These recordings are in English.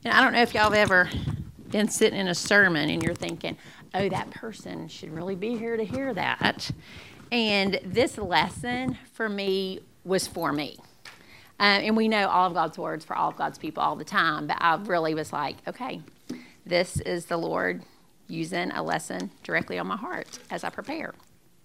And I don't know if y'all have ever been sitting in a sermon and you're thinking, oh, that person should really be here to hear that. And this lesson for me was for me. And we know all of God's words for all of God's people all the time, but I really was like, okay, this is the Lord using a lesson directly on my heart as I prepare.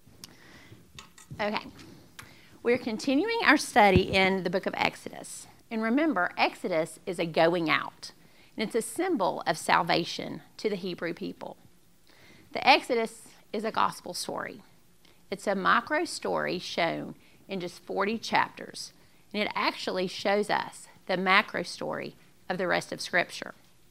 Okay, we're continuing our study in the book of Exodus. And remember, Exodus is a going out, and it's a symbol of salvation to the Hebrew people. The Exodus is a gospel story. It's a micro story shown in just 40 chapters, and it actually shows us the macro story of the rest of Scripture.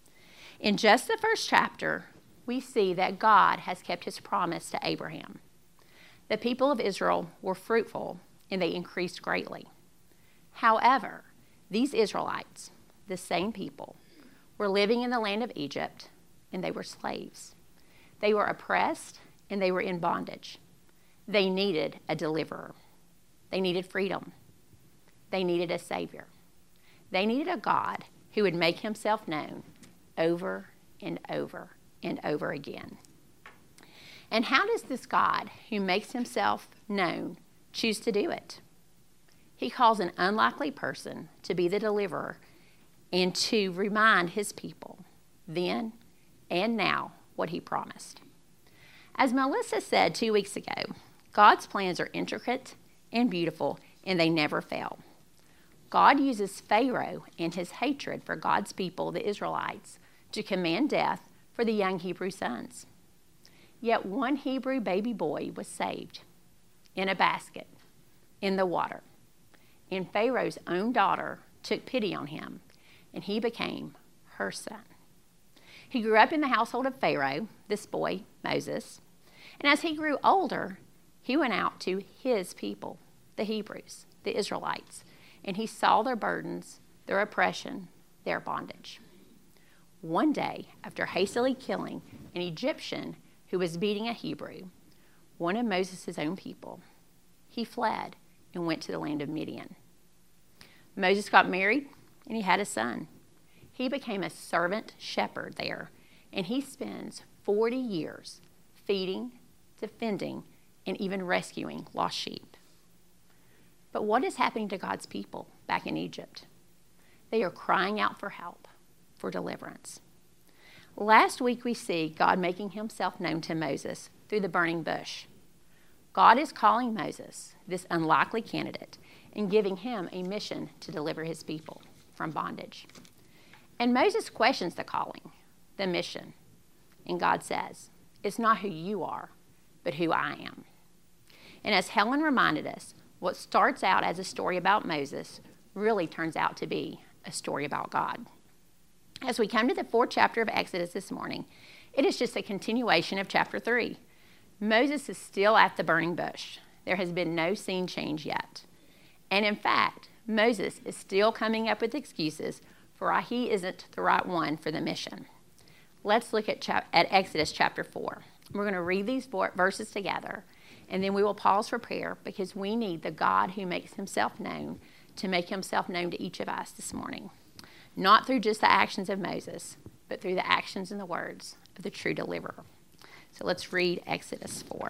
In just the first chapter, we see that God has kept his promise to Abraham. The people of Israel were fruitful, and they increased greatly. However, these Israelites, the same people, were living in the land of Egypt, and they were slaves. They were oppressed, and they were in bondage. They needed a deliverer. They needed freedom. They needed a Savior. They needed a God who would make himself known over and over and over again. And how does this God who makes himself known choose to do it? He calls an unlikely person to be the deliverer and to remind his people then and now what he promised. As Melissa said 2 weeks ago, God's plans are intricate and beautiful, and they never fail. God uses Pharaoh and his hatred for God's people, the Israelites, to command death for the young Hebrew sons. Yet one Hebrew baby boy was saved in a basket in the water. And Pharaoh's own daughter took pity on him, and he became her son. He grew up in the household of Pharaoh, this boy, Moses. And as he grew older, he went out to his people, the Hebrews, the Israelites, and he saw their burdens, their oppression, their bondage. One day, after hastily killing an Egyptian who was beating a Hebrew, one of Moses' own people, he fled and went to the land of Midian. Moses got married, and he had a son. He became a servant shepherd there, and he spends 40 years feeding, defending, and even rescuing lost sheep. But what is happening to God's people back in Egypt? They are crying out for help, for deliverance. Last week we see God making himself known to Moses through the burning bush. God is calling Moses, this unlikely candidate, and giving him a mission to deliver his people from bondage. And Moses questions the calling, the mission, and God says, it's not who you are, but who I am. And as Helen reminded us, what starts out as a story about Moses really turns out to be a story about God. As we come to the 4th chapter of Exodus this morning, it is just a continuation of chapter 3. Moses is still at the burning bush. There has been no scene change yet. And in fact, Moses is still coming up with excuses for why he isn't the right one for the mission. Let's look at Exodus chapter 4. We're going to read these verses together, and then we will pause for prayer because we need the God who makes himself known to make himself known to each of us this morning. Not through just the actions of Moses, but through the actions and the words of the true deliverer. So let's read Exodus 4.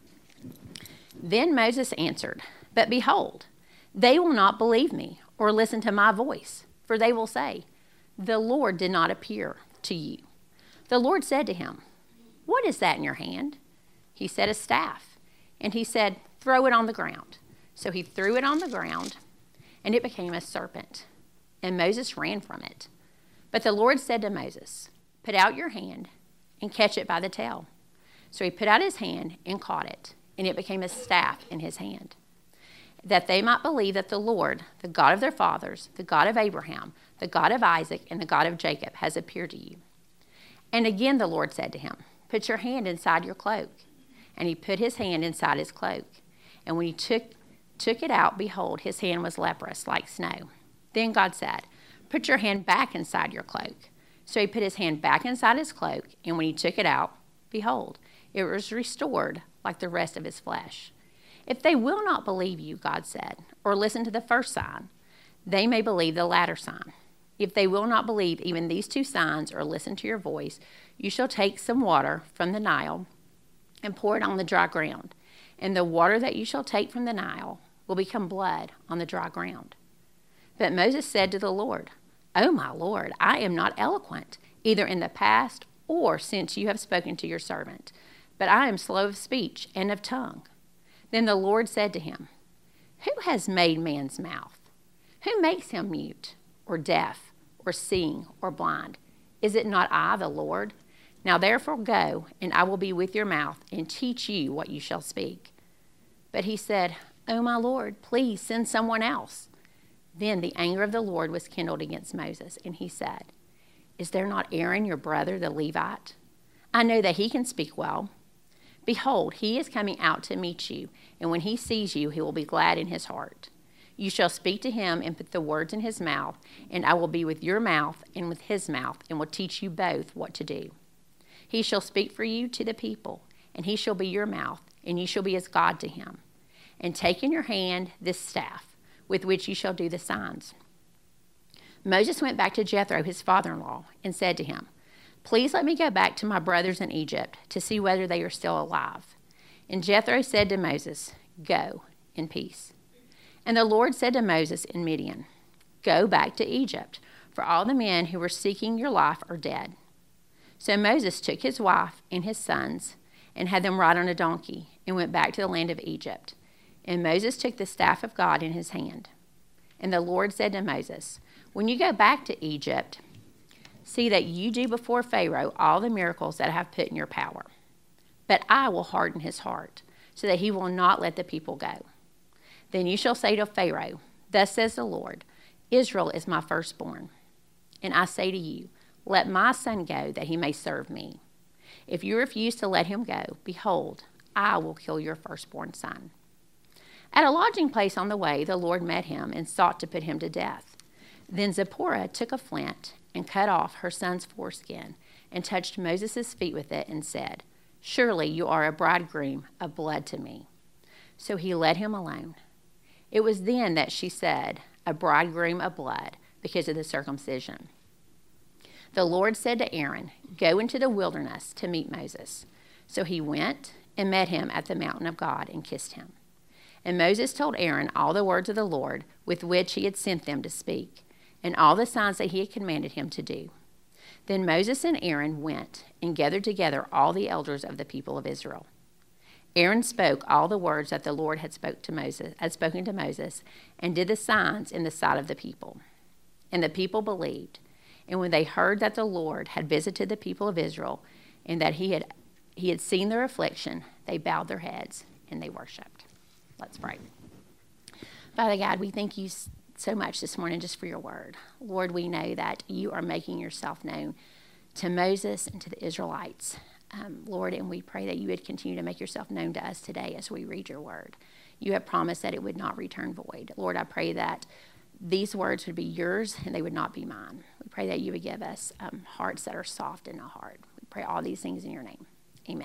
Then Moses answered, "But behold, they will not believe me or listen to my voice, for they will say, 'The Lord did not appear to you.' The Lord said to him, 'What is that in your hand?' He said, 'A staff.' And he said, 'Throw it on the ground.' So he threw it on the ground, and it became a serpent. And Moses ran from it. But the Lord said to Moses, 'Put out your hand and catch it by the tail.' So he put out his hand and caught it, and it became a staff in his hand, that they might believe that the Lord, the God of their fathers, the God of Abraham, the God of Isaac, and the God of Jacob, has appeared to you." And again the Lord said to him, "Put your hand inside your cloak." And he put his hand inside his cloak. And when he took it out, behold, his hand was leprous like snow. Then God said, "Put your hand back inside your cloak." So he put his hand back inside his cloak, and when he took it out, behold, it was restored like the rest of his flesh. "If they will not believe you," God said, "or listen to the first sign, they may believe the latter sign. If they will not believe even these two signs or listen to your voice, you shall take some water from the Nile and pour it on the dry ground. And the water that you shall take from the Nile will become blood on the dry ground." But Moses said to the Lord, "Oh, my Lord, I am not eloquent, either in the past or since you have spoken to your servant, but I am slow of speech and of tongue." Then the Lord said to him, "Who has made man's mouth? Who makes him mute or deaf or seeing or blind? Is it not I, the Lord? Now therefore go, and I will be with your mouth and teach you what you shall speak." But he said, "Oh, my Lord, please send someone else." Then the anger of the Lord was kindled against Moses, and he said, "Is there not Aaron your brother, the Levite? I know that he can speak well. Behold, he is coming out to meet you, and when he sees you, he will be glad in his heart. You shall speak to him and put the words in his mouth, and I will be with your mouth and with his mouth, and will teach you both what to do. He shall speak for you to the people, and he shall be your mouth, and you shall be as God to him. And take in your hand this staff, with which you shall do the signs." Moses went back to Jethro, his father-in-law, and said to him, "Please let me go back to my brothers in Egypt to see whether they are still alive." And Jethro said to Moses, "Go in peace." And the Lord said to Moses in Midian, "Go back to Egypt, for all the men who were seeking your life are dead." So Moses took his wife and his sons and had them ride on a donkey and went back to the land of Egypt. And Moses took the staff of God in his hand. And the Lord said to Moses, "When you go back to Egypt, see that you do before Pharaoh all the miracles that I have put in your power. But I will harden his heart, so that he will not let the people go. Then you shall say to Pharaoh, 'Thus says the Lord, Israel is my firstborn. And I say to you, let my son go, that he may serve me. If you refuse to let him go, behold, I will kill your firstborn son.' At a lodging place on the way, the Lord met him and sought to put him to death. Then Zipporah took a flint and cut off her son's foreskin and touched Moses' feet with it and said, 'Surely you are a bridegroom of blood to me.' So he let him alone. It was then that she said, 'A bridegroom of blood,' because of the circumcision. The Lord said to Aaron, 'Go into the wilderness to meet Moses.' So he went and met him at the mountain of God and kissed him. And Moses told Aaron all the words of the Lord with which he had sent them to speak, and all the signs that he had commanded him to do. Then Moses and Aaron went and gathered together all the elders of the people of Israel. Aaron spoke all the words that the Lord had spoken to Moses, and did the signs in the sight of the people. And the people believed. And when they heard that the Lord had visited the people of Israel, and that he had seen their affliction, they bowed their heads and they worshipped. Let's pray. Father God, we thank you so much this morning just for your word. Lord, we know that you are making yourself known to Moses and to the Israelites. Lord, and we pray that you would continue to make yourself known to us today as we read your word. You have promised that it would not return void. Lord, I pray that these words would be yours and they would not be mine. We pray that you would give us hearts that are soft and not hard. We pray all these things in your name. Amen.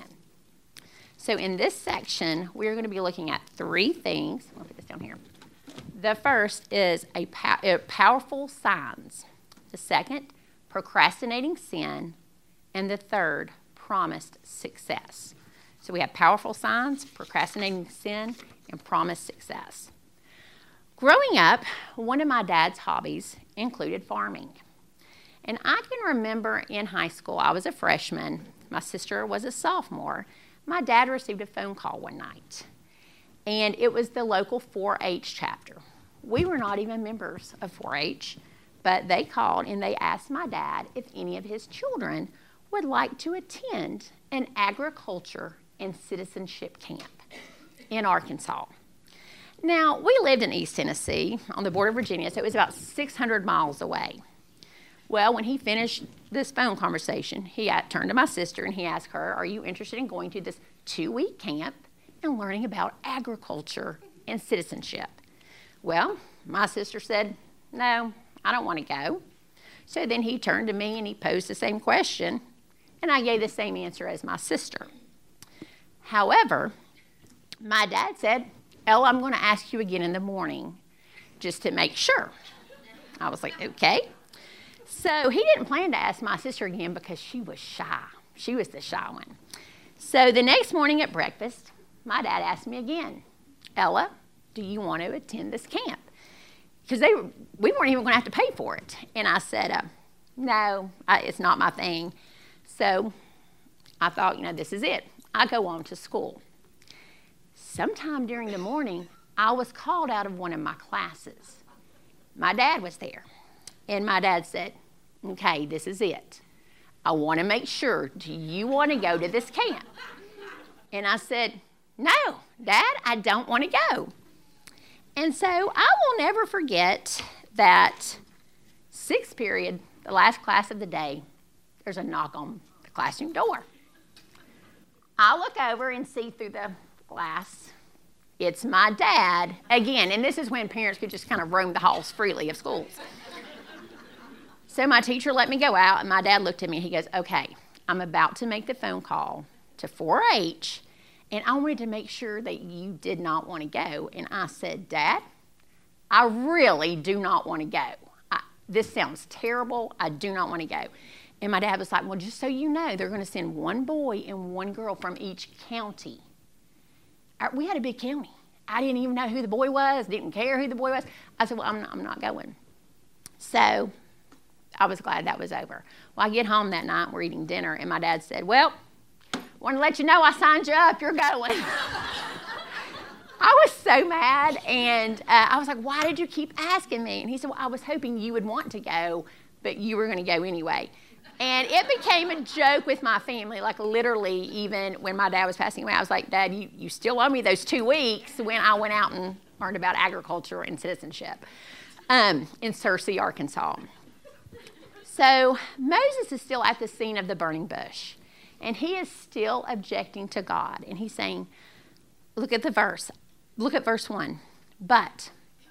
So in this section, we're going to be looking at three things. I'll put this down here. The first is powerful signs. The second, procrastinating sin. And the third, promised success. So we have powerful signs, procrastinating sin, and promised success. Growing up, one of my dad's hobbies included farming. And I can remember in high school, I was a freshman, my sister was a sophomore. My dad received a phone call one night, and it was the local 4-H chapter. We were not even members of 4-H, but they called and they asked my dad if any of his children would like to attend an agriculture and citizenship camp in Arkansas. Now, we lived in East Tennessee on the border of Virginia, so it was about 600 miles away. Well, when he finished this phone conversation, he turned to my sister and he asked her, "Are you interested in going to this 2-week camp and learning about agriculture and citizenship?" Well, my sister said, "No, I don't want to go." So then he turned to me and he posed the same question, and I gave the same answer as my sister. However, my dad said, "Ella, I'm going to ask you again in the morning just to make sure." I was like, okay. So he didn't plan to ask my sister again because she was shy. She was the shy one. So the next morning at breakfast, my dad asked me again, Ella, do you want to attend this camp? Because we weren't even going to have to pay for it. And I said, no, it's not my thing. So I thought, this is it. I go on to school. Sometime during the morning, I was called out of one of my classes. My dad was there. And my dad said, okay, this is it. I want to make sure, do you want to go to this camp? And I said, no, Dad, I don't want to go. And so I will never forget that sixth period, the last class of the day, there's a knock on the classroom door. I look over and see through the glass, it's my dad again. And this is when parents could just kind of roam the halls freely of schools. So my teacher let me go out, and my dad looked at me, and he goes, okay, I'm about to make the phone call to 4-H, and I wanted to make sure that you did not want to go. And I said, Dad, I really do not want to go. This sounds terrible. I do not want to go. And my dad was like, well, just so you know, they're going to send one boy and one girl from each county. We had a big county. I didn't even know who the boy was, didn't care who the boy was. I said, well, I'm not going. So I was glad that was over. Well, I get home that night, we're eating dinner, and my dad said, well, want to let you know I signed you up, you're going. I was so mad, and I was like, why did you keep asking me? And he said, well, I was hoping you would want to go, but you were going to go anyway. And it became a joke with my family, like literally even when my dad was passing away, I was like, Dad, you still owe me those 2 weeks when I went out and learned about agriculture and citizenship in Searcy, Arkansas. So Moses is still at the scene of the burning bush, and he is still objecting to God. And he's saying, look at the verse. Look at verse 1. But.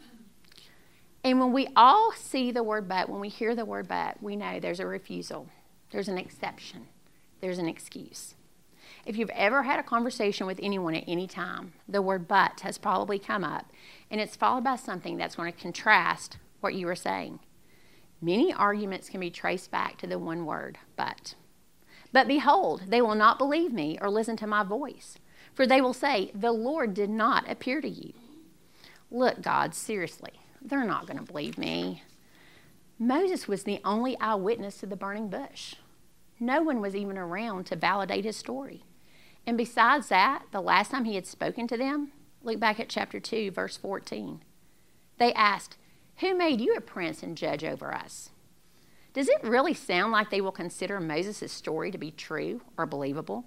And when we all see the word but, when we hear the word but, we know there's a refusal. There's an exception. There's an excuse. If you've ever had a conversation with anyone at any time, the word but has probably come up, and it's followed by something that's going to contrast what you were saying. Many arguments can be traced back to the one word, but. But behold, they will not believe me or listen to my voice, for they will say, the Lord did not appear to you. Look, God, seriously, they're not going to believe me. Moses was the only eyewitness to the burning bush. No one was even around to validate his story. And besides that, the last time he had spoken to them, look back at chapter 2, verse 14. They asked, who made you a prince and judge over us? Does it really sound like they will consider Moses' story to be true or believable?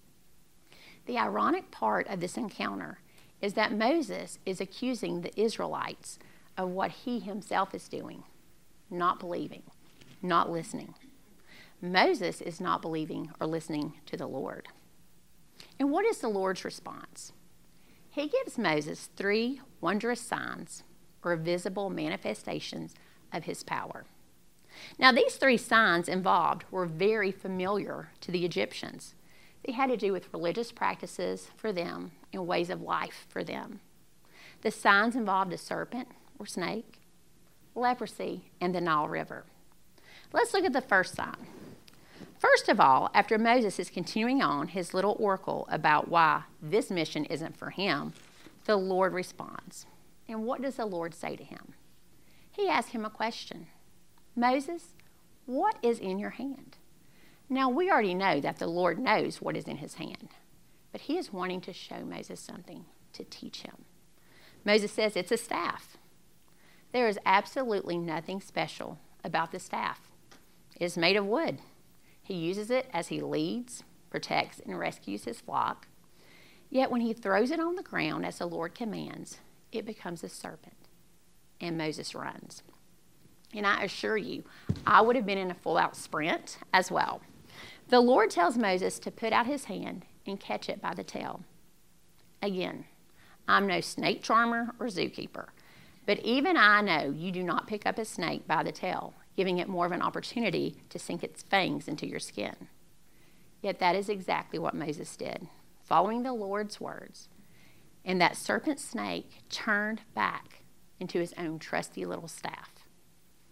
The ironic part of this encounter is that Moses is accusing the Israelites of what he himself is doing, not believing, not listening. Moses is not believing or listening to the Lord. And what is the Lord's response? He gives Moses 3 wondrous signs or visible manifestations of his power. Now, these 3 signs involved were very familiar to the Egyptians. They had to do with religious practices for them and ways of life for them. The signs involved a serpent or snake, leprosy, and the Nile River. Let's look at the first sign. First of all, after Moses is continuing on his little oracle about why this mission isn't for him, the Lord responds. And what does the Lord say to him? He asks him a question. Moses, what is in your hand? Now, we already know that the Lord knows what is in his hand, but he is wanting to show Moses something, to teach him. Moses says it's a staff. There is absolutely nothing special about the staff. It is made of wood. He uses it as he leads, protects, and rescues his flock. Yet when he throws it on the ground as the Lord commands, it becomes a serpent, and Moses runs. And I assure you, I would have been in a full-out sprint as well. The Lord tells Moses to put out his hand and catch it by the tail. Again, I'm no snake charmer or zookeeper, but even I know you do not pick up a snake by the tail, giving it more of an opportunity to sink its fangs into your skin. Yet that is exactly what Moses did, following the Lord's words. And that serpent snake turned back into his own trusty little staff.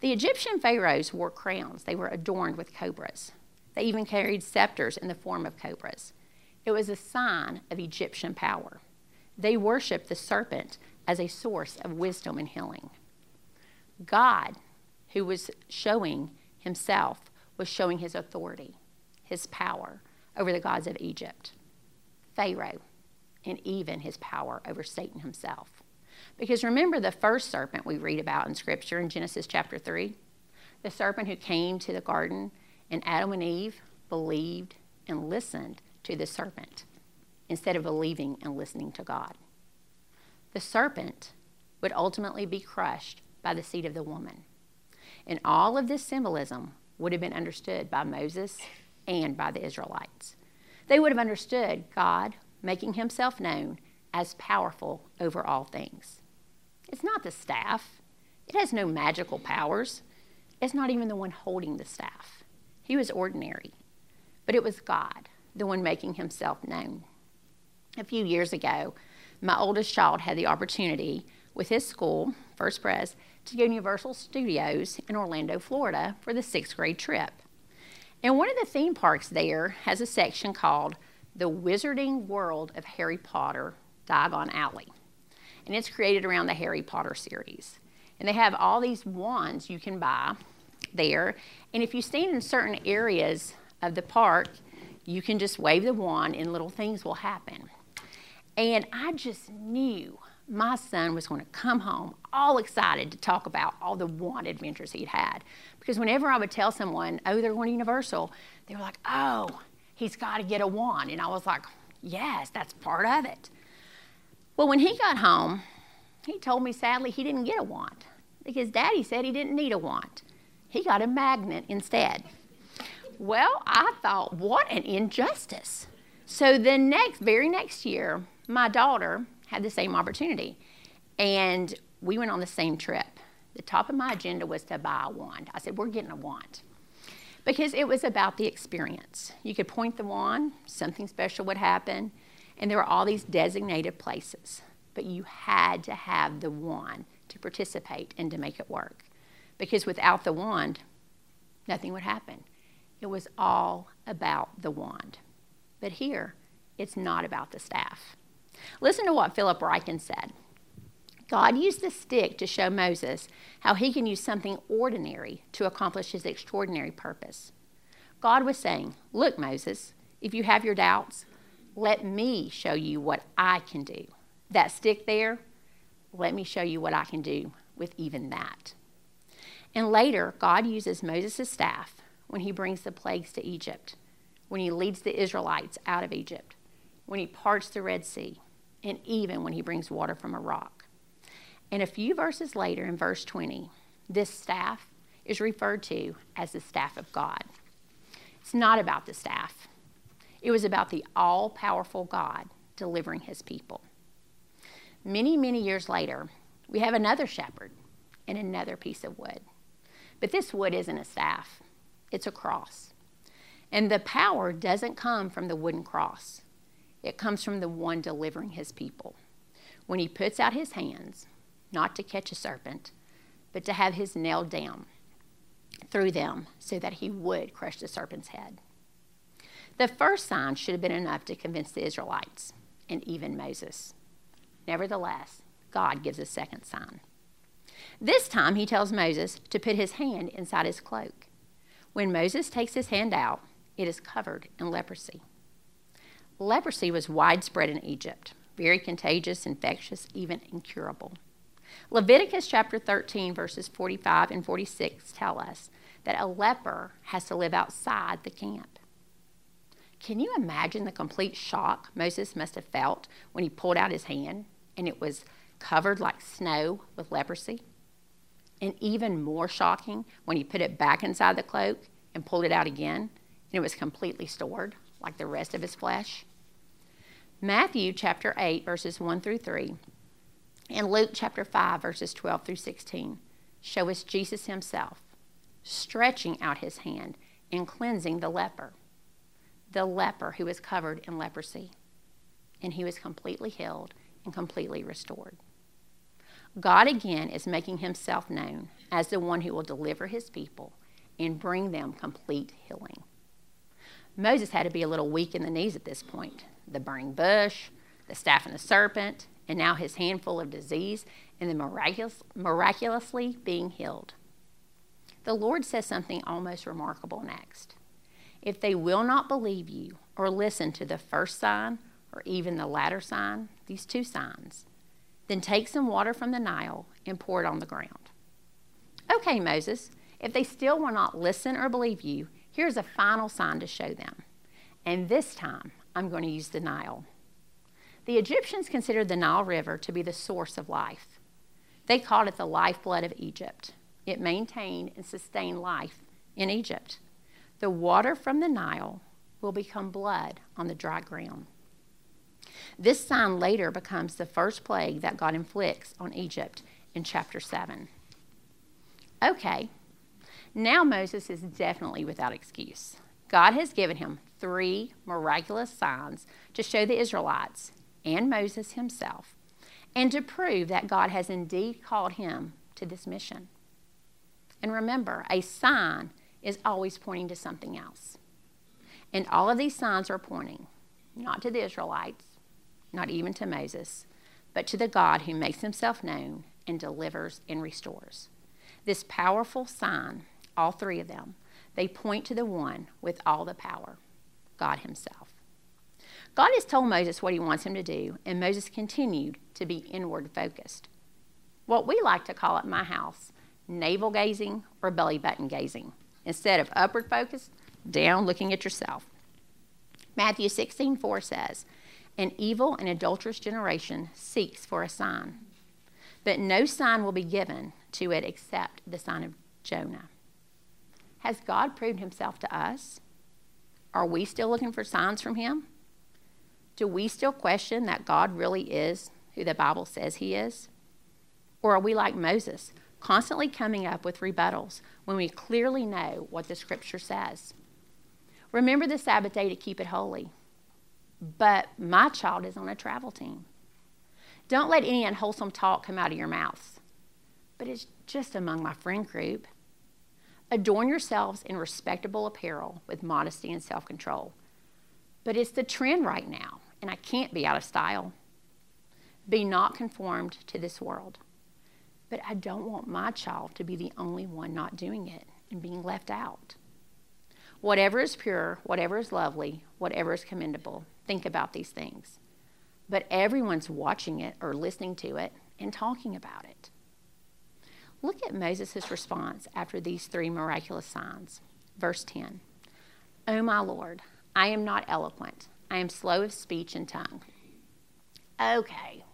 The Egyptian pharaohs wore crowns. They were adorned with cobras. They even carried scepters in the form of cobras. It was a sign of Egyptian power. They worshiped the serpent as a source of wisdom and healing. God, who was showing himself, was showing his authority, his power over the gods of Egypt, Pharaoh, and even his power over Satan himself. Because remember the first serpent we read about in Scripture in Genesis chapter 3? The serpent who came to the garden, and Adam and Eve believed and listened to the serpent instead of believing and listening to God. The serpent would ultimately be crushed by the seed of the woman. And all of this symbolism would have been understood by Moses and by the Israelites. They would have understood God making himself known as powerful over all things. It's not the staff. It has no magical powers. It's not even the one holding the staff. He was ordinary. But it was God, the one making himself known. A few years ago, my oldest child had the opportunity with his school, First Pres, to go to Universal Studios in Orlando, Florida for the 6th grade trip. And one of the theme parks there has a section called The Wizarding World of Harry Potter, Diagon Alley. And it's created around the Harry Potter series. And they have all these wands you can buy there. And if you stand in certain areas of the park, you can just wave the wand and little things will happen. And I just knew my son was going to come home all excited to talk about all the wand adventures he'd had. Because whenever I would tell someone, oh, they're going to Universal, they were like, oh, he's got to get a wand. And I was like, yes, that's part of it. Well, when he got home, he told me sadly he didn't get a wand because Daddy said he didn't need a wand. He got a magnet instead. Well, I thought, what an injustice. So the very next year, my daughter had the same opportunity, and we went on the same trip. The top of my agenda was to buy a wand. I said, we're getting a wand. Because it was about the experience. You could point the wand, something special would happen, and there were all these designated places. But you had to have the wand to participate and to make it work. Because without the wand, nothing would happen. It was all about the wand. But here, it's not about the staff. Listen to what Philip Ryken said. God used the stick to show Moses how he can use something ordinary to accomplish his extraordinary purpose. God was saying, look, Moses, if you have your doubts, let me show you what I can do. That stick there, let me show you what I can do with even that. And later, God uses Moses' staff when he brings the plagues to Egypt, when he leads the Israelites out of Egypt, when he parts the Red Sea, and even when he brings water from a rock. And a few verses later, in verse 20, this staff is referred to as the staff of God. It's not about the staff. It was about the all-powerful God delivering his people. Many, many years later, we have another shepherd and another piece of wood. But this wood isn't a staff. It's a cross. And the power doesn't come from the wooden cross. It comes from the one delivering his people. When he puts out his hands, not to catch a serpent, but to have his nailed down through them so that he would crush the serpent's head. The first sign should have been enough to convince the Israelites and even Moses. Nevertheless, God gives a second sign. This time he tells Moses to put his hand inside his cloak. When Moses takes his hand out, it is covered in leprosy. Leprosy was widespread in Egypt, very contagious, infectious, even incurable. Leviticus chapter 13, verses 45 and 46 tell us that a leper has to live outside the camp. Can you imagine the complete shock Moses must have felt when he pulled out his hand and it was covered like snow with leprosy? And even more shocking when he put it back inside the cloak and pulled it out again and it was completely stored like the rest of his flesh. Matthew chapter 8, verses 1 through 3, and Luke chapter 5, verses 12 through 16 show us Jesus himself stretching out his hand and cleansing the leper who was covered in leprosy. And he was completely healed and completely restored. God again is making himself known as the one who will deliver his people and bring them complete healing. Moses had to be a little weak in the knees at this point. The burning bush, the staff and the serpent, and now his handful of disease, and then miraculously being healed. The Lord says something almost remarkable next. If they will not believe you or listen to the first sign or even the latter sign, these two signs, then take some water from the Nile and pour it on the ground. Okay, Moses, if they still will not listen or believe you, here's a final sign to show them. And this time, I'm going to use the Nile. The Egyptians considered the Nile River to be the source of life. They called it the lifeblood of Egypt. It maintained and sustained life in Egypt. The water from the Nile will become blood on the dry ground. This sign later becomes the first plague that God inflicts on Egypt in chapter 7. Okay, now Moses is definitely without excuse. God has given him 3 miraculous signs to show the Israelites and Moses himself, and to prove that God has indeed called him to this mission. And remember, a sign is always pointing to something else. And all of these signs are pointing, not to the Israelites, not even to Moses, but to the God who makes himself known and delivers and restores. This powerful sign, all 3 of them, they point to the one with all the power, God himself. God has told Moses what he wants him to do, and Moses continued to be inward focused. What we like to call at my house, navel gazing or belly button gazing. Instead of upward focused, down looking at yourself. Matthew 16:4 says, "An evil and adulterous generation seeks for a sign, but no sign will be given to it except the sign of Jonah." Has God proved himself to us? Are we still looking for signs from him? Do we still question that God really is who the Bible says he is? Or are we like Moses, constantly coming up with rebuttals when we clearly know what the scripture says? Remember the Sabbath day to keep it holy. But my child is on a travel team. Don't let any unwholesome talk come out of your mouths. But it's just among my friend group. Adorn yourselves in respectable apparel with modesty and self-control. But it's the trend right now, and I can't be out of style. Be not conformed to this world. But I don't want my child to be the only one not doing it and being left out. Whatever is pure, whatever is lovely, whatever is commendable, think about these things. But everyone's watching it or listening to it and talking about it. Look at Moses' response after these 3 miraculous signs. Verse 10. "O my Lord, I am not eloquent. I am slow of speech and tongue." Okay.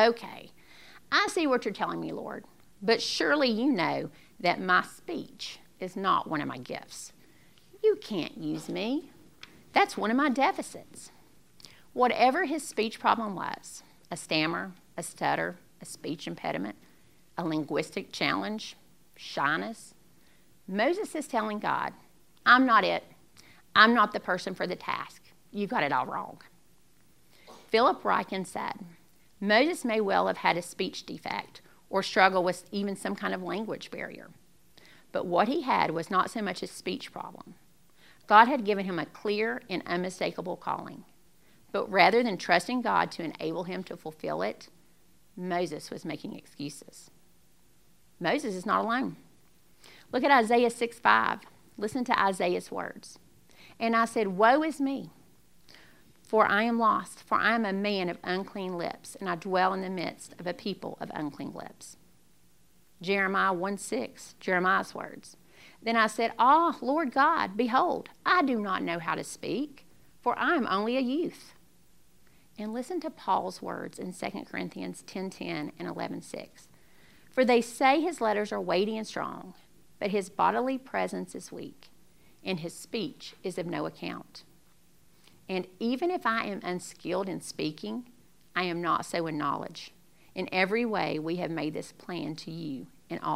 I see what you're telling me, Lord. But surely you know that my speech is not one of my gifts. You can't use me. That's one of my deficits. Whatever his speech problem was, a stammer, a stutter, a speech impediment, a linguistic challenge, shyness, Moses is telling God, I'm not it. I'm not the person for the task. You got it all wrong. Philip Ryken said, Moses may well have had a speech defect or struggle with even some kind of language barrier. But what he had was not so much a speech problem. God had given him a clear and unmistakable calling. But rather than trusting God to enable him to fulfill it, Moses was making excuses. Moses is not alone. Look at Isaiah 6:5. Listen to Isaiah's words. "And I said, woe is me, for I am lost, for I am a man of unclean lips, and I dwell in the midst of a people of unclean lips." Jeremiah 1:6, Jeremiah's words. "Then I said, Lord God, behold, I do not know how to speak, for I am only a youth." And listen to Paul's words in 2 Corinthians 10:10 and 11:6. "For they say his letters are weighty and strong, but his bodily presence is weak, and his speech is of no account. And even if I am unskilled in speaking, I am not so in knowledge. In every way we have made this plain to you in all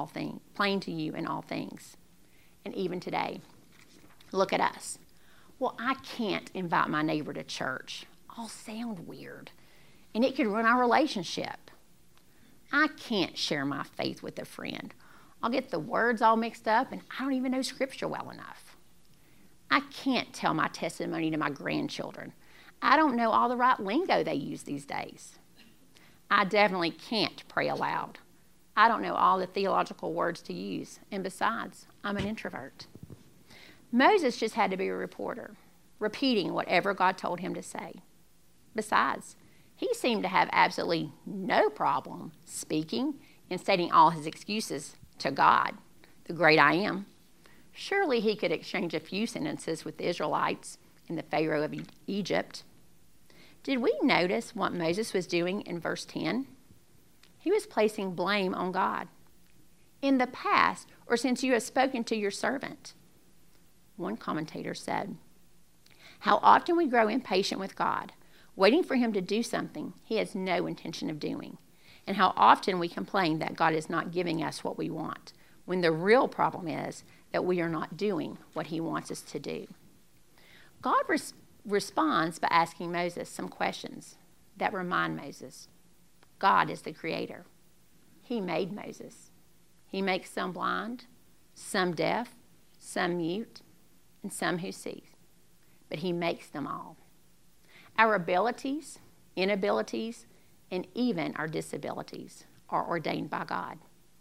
things. And even today, look at us. Well, I can't invite my neighbor to church. All sound weird. And it could ruin our relationship. I can't share my faith with a friend. I'll get the words all mixed up, and I don't even know Scripture well enough. I can't tell my testimony to my grandchildren. I don't know all the right lingo they use these days. I definitely can't pray aloud. I don't know all the theological words to use, and besides, I'm an introvert. Moses just had to be a reporter, repeating whatever God told him to say. Besides, he seemed to have absolutely no problem speaking and stating all his excuses to God, the great I am. Surely he could exchange a few sentences with the Israelites and the Pharaoh of Egypt. Did we notice what Moses was doing in verse 10? He was placing blame on God. In the past, or since you have spoken to your servant. One commentator said, how often we grow impatient with God, waiting for him to do something he has no intention of doing. And how often we complain that God is not giving us what we want, when the real problem is that we are not doing what he wants us to do. God responds by asking Moses some questions that remind Moses, God is the creator. He made Moses. He makes some blind, some deaf, some mute, and some who see. But he makes them all. Our abilities, inabilities, and even our disabilities are ordained by God.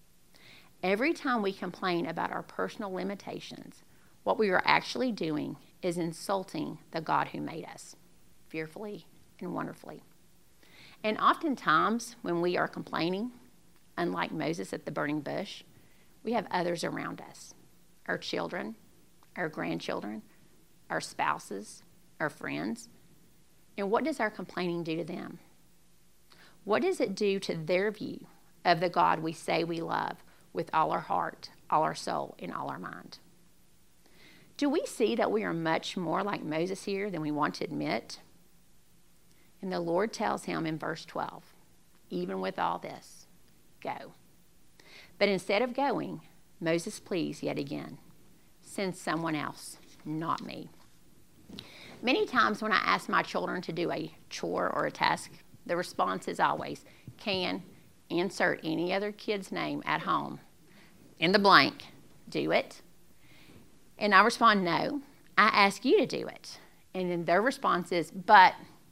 Every time we complain about our personal limitations, what we are actually doing is insulting the God who made us, fearfully and wonderfully. And oftentimes, when we are complaining, unlike Moses at the burning bush, we have others around us, our children, our grandchildren, our spouses, our friends. And what does our complaining do to them? What does it do to their view of the God we say we love with all our heart, all our soul, and all our mind? Do we see that we are much more like Moses here than we want to admit? And the Lord tells him in verse 12, even with all this, go. But instead of going, Moses pleads yet again, send someone else, not me. Many times when I ask my children to do a chore or a task, the response is always, can insert any other kid's name at home in the blank, do it. And I respond, no, I ask you to do it. And then their response is, but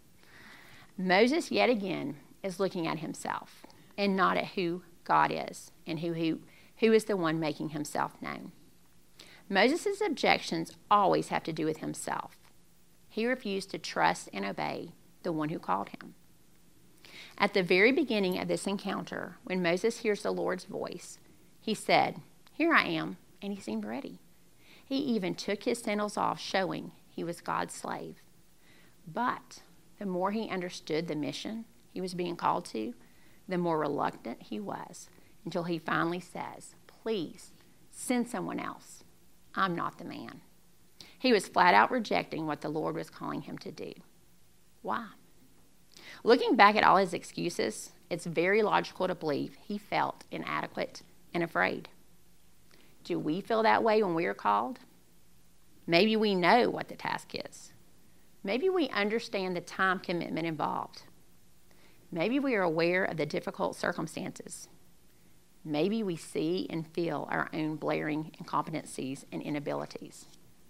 Moses yet again is looking at himself and not at who God is and who is the one making himself known. Moses' objections always have to do with himself. He refused to trust and obey the one who called him. At the very beginning of this encounter, when Moses hears the Lord's voice, he said, here I am, and he seemed ready. He even took his sandals off, showing he was God's slave. But the more he understood the mission he was being called to, the more reluctant he was, until he finally says, please, send someone else. I'm not the man. He was flat out rejecting what the Lord was calling him to do. Why? Looking back at all his excuses, it's very logical to believe he felt inadequate and afraid. Do we feel that way when we are called? Maybe we know what the task is. Maybe we understand the time commitment involved. Maybe we are aware of the difficult circumstances. Maybe we see and feel our own blaring incompetencies and inabilities.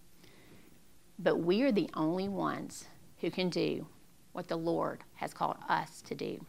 But we are the only ones who can do what the Lord has called us to do.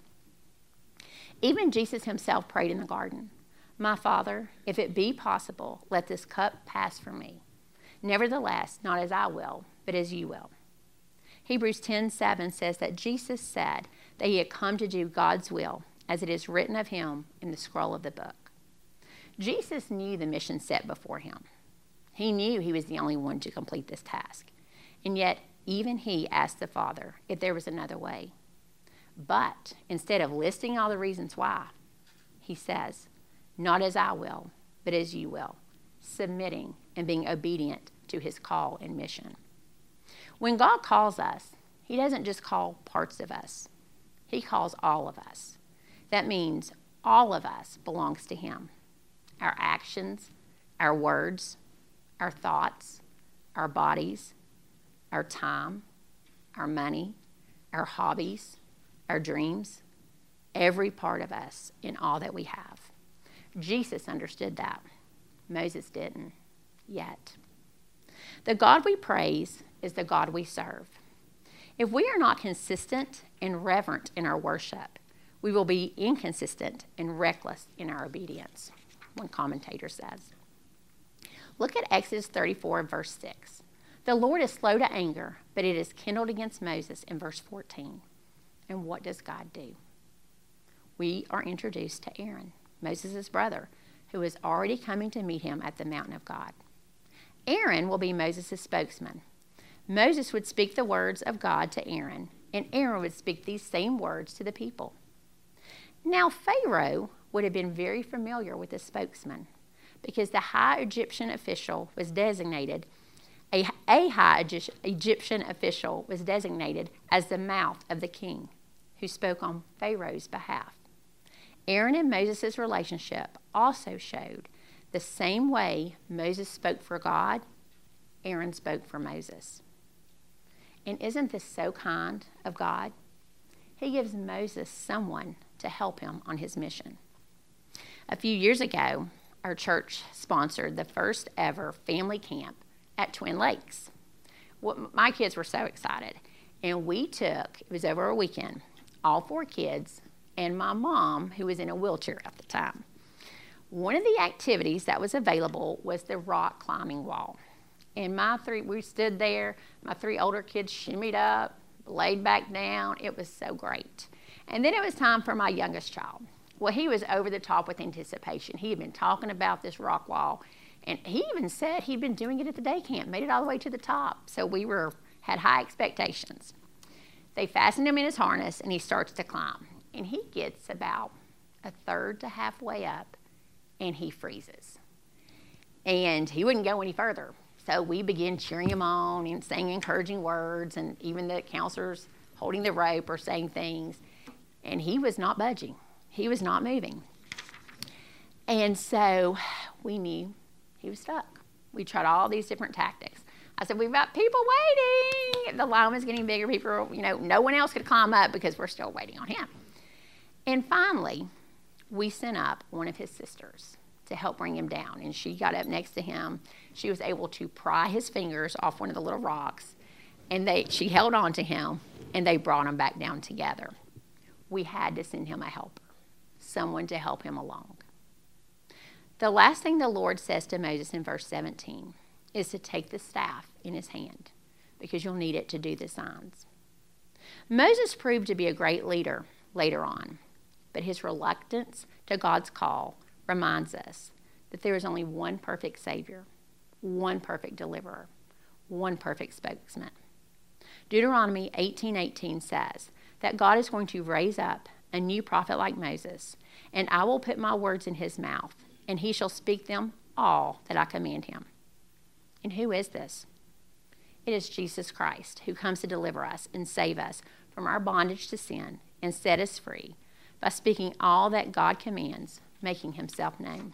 Even Jesus himself prayed in the garden, my Father, if it be possible, let this cup pass from me. Nevertheless, not as I will, but as you will. Hebrews 10:7 says that Jesus said that he had come to do God's will, as it is written of him in the scroll of the book. Jesus knew the mission set before him. He knew he was the only one to complete this task. And yet, even he asked the Father if there was another way. But instead of listing all the reasons why, he says, not as I will, but as you will, submitting and being obedient to his call and mission. When God calls us, he doesn't just call parts of us. He calls all of us. That means all of us belongs to him. Our actions, our words, our thoughts, our bodies, our time, our money, our hobbies, our dreams, every part of us in all that we have. Jesus understood that. Moses didn't yet. The God we praise is the God we serve. If we are not consistent and reverent in our worship, we will be inconsistent and reckless in our obedience, one commentator says. Look at Exodus 34, verse 6. The Lord is slow to anger, but it is kindled against Moses in verse 14. And what does God do? We are introduced to Aaron, Moses' brother, who is already coming to meet him at the mountain of God. Aaron will be Moses' spokesman. Moses would speak the words of God to Aaron, and Aaron would speak these same words to the people. Now, Pharaoh would have been very familiar with the spokesman because the high Egyptian official was designated, a high Egyptian official was designated as the mouth of the king who spoke on Pharaoh's behalf. Aaron and Moses' relationship also showed the same way Moses spoke for God, Aaron spoke for Moses. And isn't this so kind of God? He gives Moses someone to help him on his mission. A few years ago, our church sponsored the first ever family camp at Twin Lakes. My kids were so excited. And we took, it was over a weekend, all 4 kids and my mom, who was in a wheelchair at the time. One of the activities that was available was the rock climbing wall. And we stood there, my 3 older kids shimmied up, laid back down. It was so great. And then it was time for my youngest child. Well, he was over the top with anticipation. He had been talking about this rock wall, and he even said he'd been doing it at the day camp, made it all the way to the top. So we had high expectations. They fastened him in his harness, and he starts to climb. And he gets about a third to halfway up, and he freezes. And he wouldn't go any further. So we began cheering him on and saying encouraging words, and even the counselors holding the rope or saying things. And he was not budging. He was not moving. And so we knew he was stuck. We tried all these different tactics. I said, we've got people waiting. The line was getting bigger. People, no one else could climb up because we're still waiting on him. And finally, we sent up one of his sisters to help bring him down. And she got up next to him. She was able to pry his fingers off one of the little rocks. And she held on to him, and they brought him back down together. We had to send him a helper, someone to help him along. The last thing the Lord says to Moses in verse 17 is to take the staff in his hand, because you'll need it to do the signs. Moses proved to be a great leader later on, but his reluctance to God's call reminds us that there is only one perfect Savior, one perfect deliverer, one perfect spokesman. Deuteronomy 18:18 says that God is going to raise up a new prophet like Moses, and I will put my words in his mouth, and he shall speak them all that I command him. And who is this? It is Jesus Christ, who comes to deliver us and save us from our bondage to sin and set us free by speaking all that God commands, making himself known.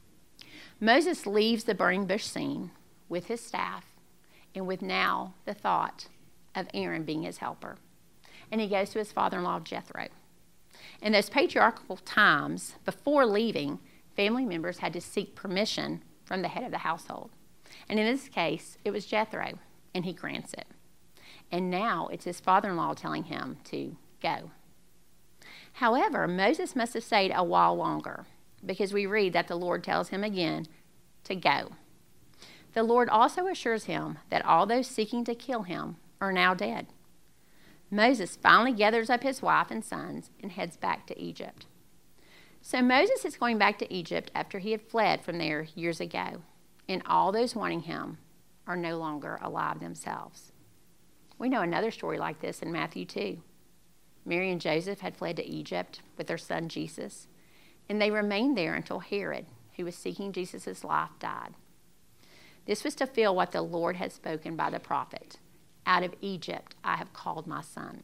Moses leaves the burning bush scene with his staff and with now the thought of Aaron being his helper. And he goes to his father-in-law, Jethro. In those patriarchal times, before leaving, family members had to seek permission from the head of the household. And in this case, it was Jethro, and he grants it. And now it's his father-in-law telling him to go. However, Moses must have stayed a while longer, because we read that the Lord tells him again to go. The Lord also assures him that all those seeking to kill him are now dead. Moses finally gathers up his wife and sons and heads back to Egypt. So Moses is going back to Egypt after he had fled from there years ago, and all those wanting him are no longer alive themselves. We know another story like this in Matthew 2. Mary and Joseph had fled to Egypt with their son Jesus, and they remained there until Herod, who was seeking Jesus' life, died. This was to fulfill what the Lord had spoken by the prophet. Out of Egypt I have called my son.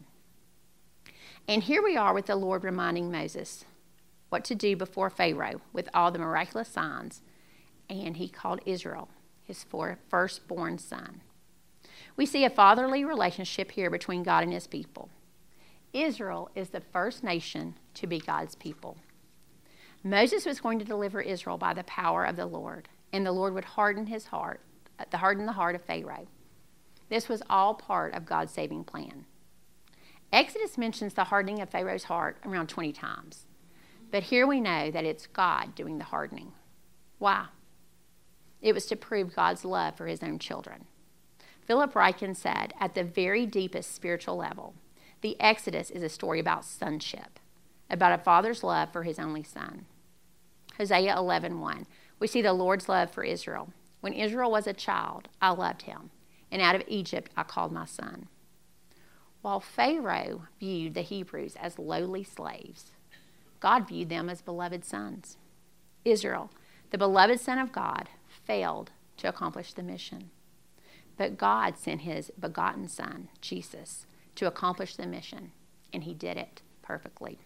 And here we are with the Lord reminding Moses what to do before Pharaoh with all the miraculous signs, and he called Israel his firstborn son. We see a fatherly relationship here between God and his people. Israel is the first nation to be God's people. Moses was going to deliver Israel by the power of the Lord, and the Lord would harden the heart of Pharaoh. This was all part of God's saving plan. Exodus mentions the hardening of Pharaoh's heart around 20 times. But here we know that it's God doing the hardening. Why? It was to prove God's love for his own children. Philip Ryken said, at the very deepest spiritual level, the Exodus is a story about sonship, about a father's love for his only son. Hosea 11:1, we see the Lord's love for Israel. When Israel was a child, I loved him, and out of Egypt I called my son. While Pharaoh viewed the Hebrews as lowly slaves, God viewed them as beloved sons. Israel, the beloved son of God, failed to accomplish the mission. But God sent his begotten son, Jesus, to accomplish the mission, and he did it perfectly.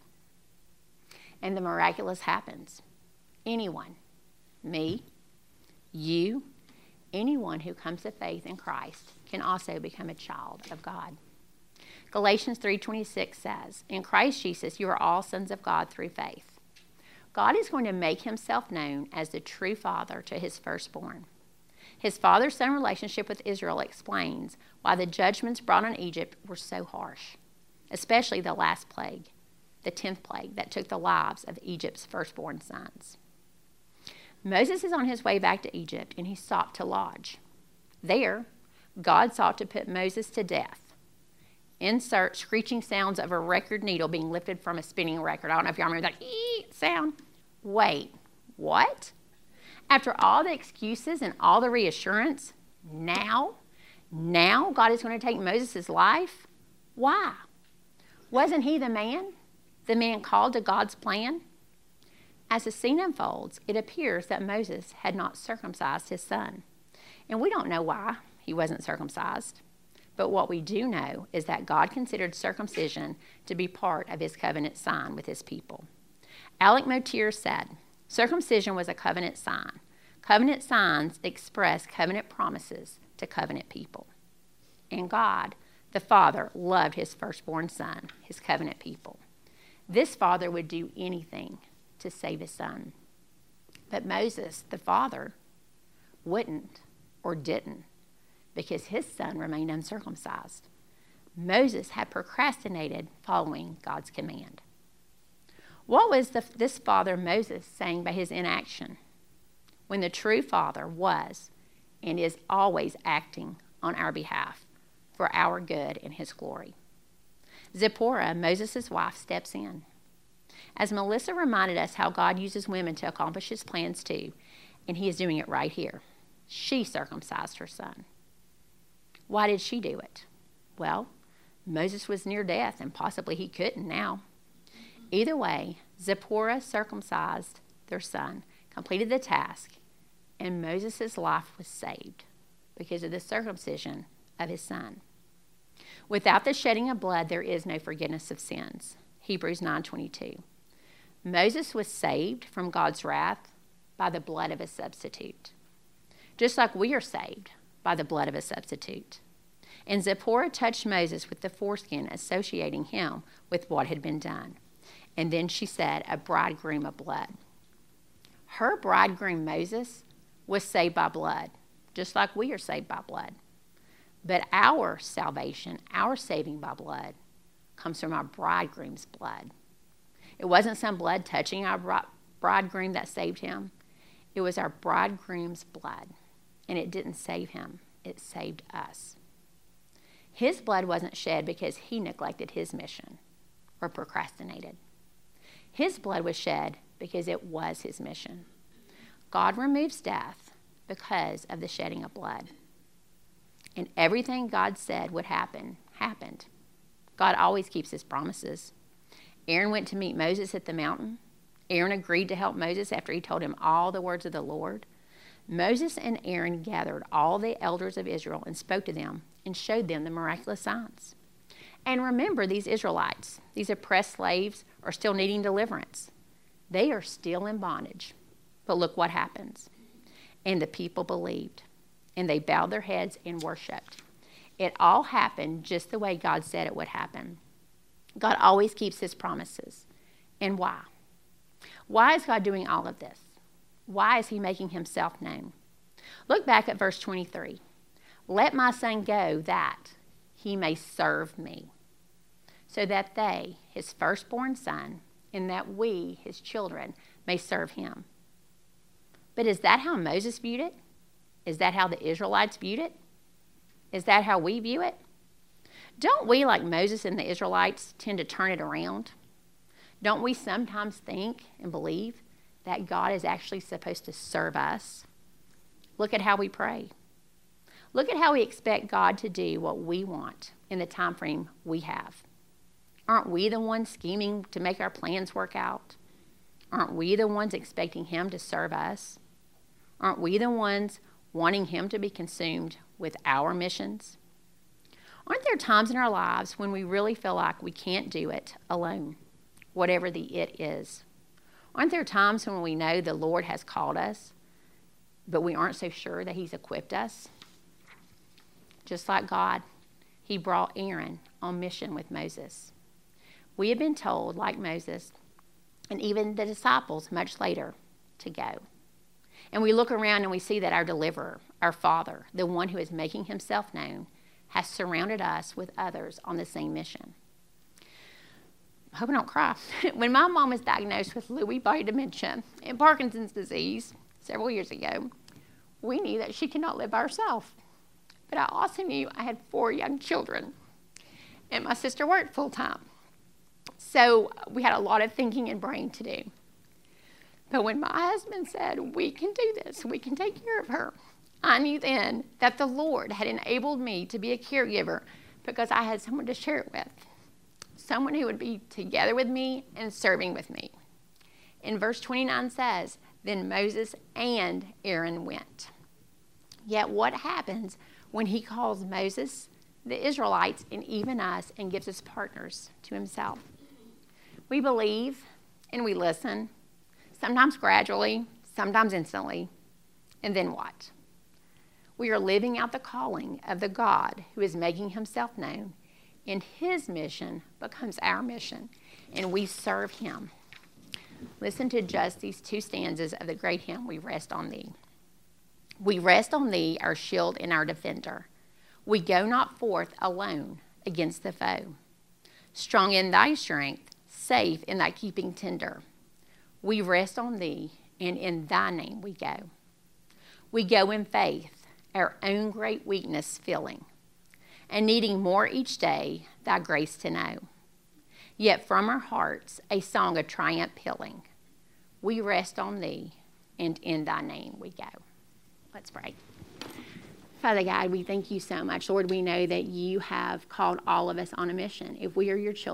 And the miraculous happens. Anyone, me, you, anyone who comes to faith in Christ can also become a child of God. Galatians 3:26 says, in Christ Jesus, you are all sons of God through faith. God is going to make himself known as the true father to his firstborn. His father-son relationship with Israel explains why the judgments brought on Egypt were so harsh, especially the last plague, the 10th plague that took the lives of Egypt's firstborn sons. Moses is on his way back to Egypt, and he sought to lodge. There, God sought to put Moses to death. Insert screeching sounds of a record needle being lifted from a spinning record. I don't know if y'all remember that sound. Wait, what? After all the excuses and all the reassurance, now God is going to take Moses' life? Why? Wasn't he the man called to God's plan? As the scene unfolds, it appears that Moses had not circumcised his son. And we don't know why he wasn't circumcised. But what we do know is that God considered circumcision to be part of his covenant sign with his people. Alec Motyer said, circumcision was a covenant sign. Covenant signs express covenant promises to covenant people. And God, the Father, loved his firstborn son, his covenant people. This father would do anything to save his son. But Moses, the father, wouldn't or didn't, because his son remained uncircumcised. Moses had procrastinated following God's command. What was this father Moses saying by his inaction? When the true father was and is always acting on our behalf for our good and his glory. Zipporah, Moses' wife, steps in. As Melissa reminded us how God uses women to accomplish his plans too, and he is doing it right here. She circumcised her son. Why did she do it? Well, Moses was near death, and possibly he couldn't now. Either way, Zipporah circumcised their son, completed the task, and Moses' life was saved because of the circumcision of his son. Without the shedding of blood, there is no forgiveness of sins. Hebrews 9:22. Moses was saved from God's wrath by the blood of a substitute, just like we are saved by the blood of a substitute. And Zipporah touched Moses with the foreskin, associating him with what had been done. And then she said, a bridegroom of blood. Her bridegroom, Moses, was saved by blood, just like we are saved by blood. But our salvation, our saving by blood, comes from our bridegroom's blood. It wasn't some blood touching our bridegroom that saved him. It was our bridegroom's blood, and it didn't save him. It saved us. His blood wasn't shed because he neglected his mission or procrastinated. His blood was shed because it was his mission. God removes death because of the shedding of blood. And everything God said would happen, happened. God always keeps his promises. Aaron went to meet Moses at the mountain. Aaron agreed to help Moses after he told him all the words of the Lord. Moses and Aaron gathered all the elders of Israel and spoke to them and showed them the miraculous signs. And remember, these Israelites, these oppressed slaves, are still needing deliverance. They are still in bondage. But look what happens. And the people believed, and they bowed their heads and worshiped. It all happened just the way God said it would happen. God always keeps his promises. And why? Why is God doing all of this? Why is he making himself known? Look back at verse 23. Let my son go that he may serve me, so that they, his firstborn son, and that we, his children, may serve him. But is that how Moses viewed it? Is that how the Israelites viewed it? Is that how we view it? Don't we, like Moses and the Israelites, tend to turn it around? Don't we sometimes think and believe that God is actually supposed to serve us? Look at how we pray. Look at how we expect God to do what we want in the time frame we have. Aren't we the ones scheming to make our plans work out? Aren't we the ones expecting him to serve us? Aren't we the ones wanting him to be consumed with our missions? Aren't there times in our lives when we really feel like we can't do it alone, whatever the it is? Aren't there times when we know the Lord has called us, but we aren't so sure that he's equipped us? Just like God, he brought Aaron on mission with Moses. We have been told, like Moses, and even the disciples much later, to go. And we look around and we see that our deliverer, our Father, the one who is making himself known, has surrounded us with others on the same mission. I hope I don't cry. When my mom was diagnosed with Lewy body dementia and Parkinson's disease several years ago, we knew that she could not live by herself. But I also knew I had 4 young children, and my sister worked full-time. So we had a lot of thinking and brain to do. But when my husband said, we can do this, we can take care of her, I knew then that the Lord had enabled me to be a caregiver because I had someone to share it with, someone who would be together with me and serving with me. And verse 29 says, then Moses and Aaron went. Yet what happens when he calls Moses, the Israelites, and even us, and gives us partners to himself? We believe and we listen, sometimes gradually, sometimes instantly, and then what? We are living out the calling of the God who is making himself known, and his mission becomes our mission, and we serve him. Listen to just these 2 stanzas of the great hymn, We Rest on Thee. We rest on thee, our shield and our defender. We go not forth alone against the foe. Strong in thy strength, safe in thy keeping tender. We rest on thee, and in thy name we go. We go in faith, our own great weakness filling, and needing more each day thy grace to know. Yet from our hearts a song of triumph pealing. We rest on thee, and in thy name we go. Let's pray. Father God, we thank you so much. Lord, we know that you have called all of us on a mission. If we are your children,